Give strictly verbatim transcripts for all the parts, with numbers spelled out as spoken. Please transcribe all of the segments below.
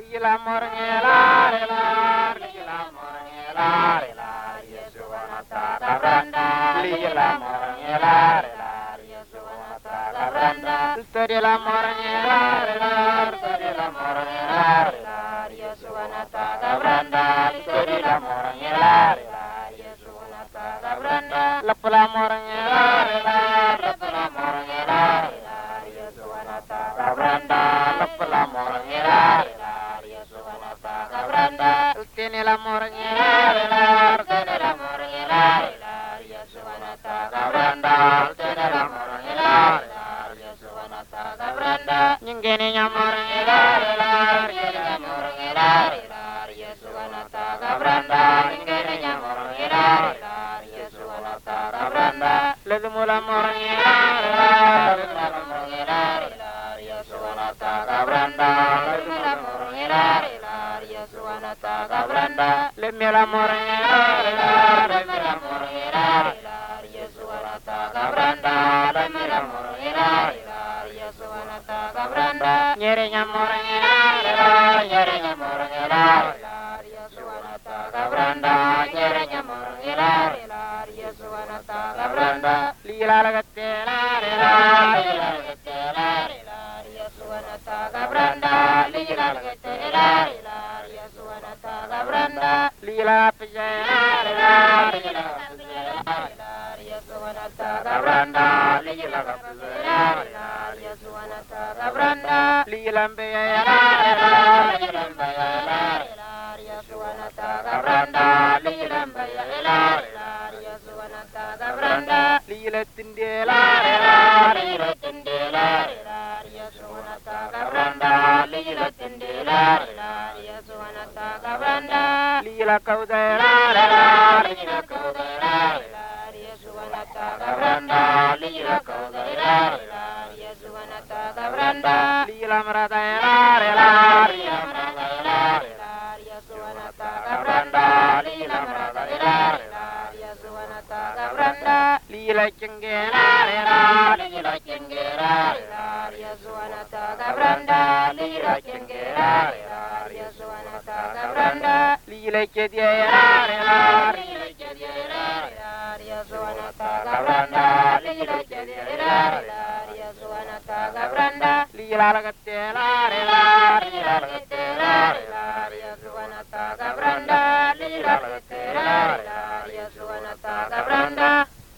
Ligila morngela rela, ligila morngela rela, Yesu wanata kabranda. Ligila morngela rela, Yesu wanata kabranda. Stodila morngela rela, stodila morngela rela, Yesu wanata kabranda. Stodila morngela rela, Yesu wanata kabranda. Lapla morngela rela, lapla morngela rela, Yesu wanata kabranda. Lapla morngela rela, Yesu wanata kabranda. Tenela morngela rela, tenela morngela rela, Yesu wanata kabranda. Tenela morngela rela, Yesu wanata kabranda. Nyingene nya morngela rela, nyingene morngela rela, Yesu wanata kabranda. Nyingene nya morngela rela, Yesu wanata kabranda. Ledmula morngela rela, ledmula morngela rela, Yesu wanata kabranda. Ledmula morngela rela, Yesu wanata kabranda. Lemela morngela rela, lemela morngela rela, Yesu wanata kabranda. Lemela morngela rela, Yesu wanata kabranda. Nyerenya morngela rela, nyerenya morngela rela, Yesu wanata kabranda. Nyerenya morngela rela, Yesu wanata kabranda. Lila lagatela rela, lila lagatela rela, Yesu wanata kabranda. Lila lagatela rela, Yesu wanata kabranda. Lila pijela rela, lila pijela rela, Yesu wanata kabranda. Lila pijela rela, Yesu wanata kabranda. Lila mbeyela rela, lila mbeyela rela, Yesu wanata kabranda. Lila mbeyela rela, Yesu wanata kabranda. Lila tindela rela, lila tindela rela, Yesu wanata kabranda. Lila tindela rela, Yesu wanata kabranda. Lila kaudela rela, lila kaudela rela, Yesu wanata kabranda. Lila kaudela rela, Yesu wanata kabranda. Lila maradela rela, lila maradela rela, Yesu wanata kabranda. Lila maradela rela, Yesu wanata kabranda. Lila cengela rela, lila cengela rela, Yesu wanata kabranda. Lila cengela rela, Yesu wanata kabranda. Lila cediela rela, lila cediela rela, Yesu wanata kabranda. Lila cediela rela, Yesu wanata kabranda. Lila lagatela rela, lila lagatela rela, Yesu wanata kabranda. Lila lagatela rela, Yesu wanata kabranda.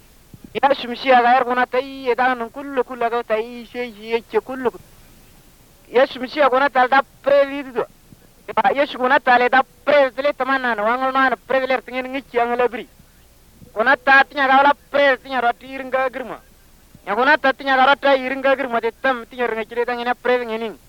Ya shumshia gair guna tai edan kullu kullu ga tai shei yech kullu ya shumshia guna tal da prelidu ya shuguna tal da prezle tamana no angol man prezler tingin ngichi anglabri guna tatinya gala prez tinya rotir nga girma ya guna tatinya gala ta iringa girma de tam tinya ngachile tangina prez ngini